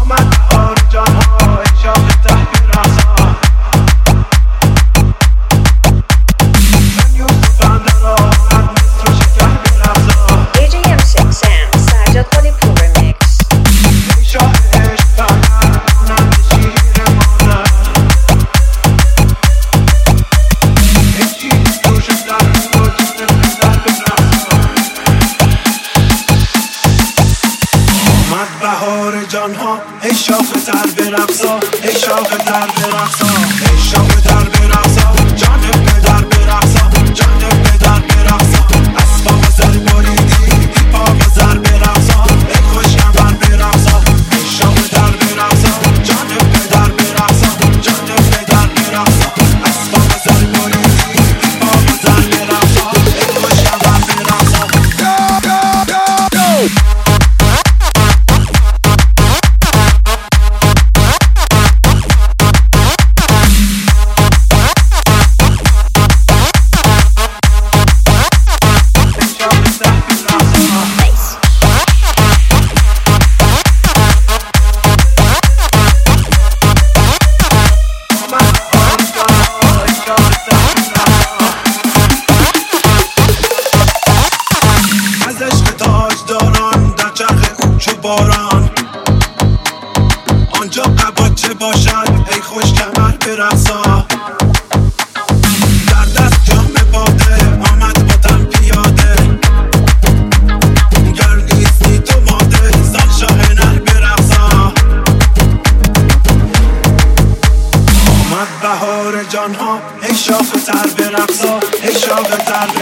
بهار جانها ای شاخ تر برقصا ای شاخ تر برقصا ای شاخ تر برقصا جان پدر برقصا جان پدر برقصا اسباب زر بریدی پا زر برقصا ای خوش کمر برقصا ای شاخ تر برقصا جان پدر برقصا جان پدر برقصا اسباب زر بریدی پا زر برقصا ای خوش کمر برقصا باران آنجا قباچه باشد ای خوش کمر برقصا در دست جام باده آمد باتم پیاده گر نیستی تو ماده سال شاه نر برقصا آمد بهار جانها ای شاخ تر برقصا ای شاخ تر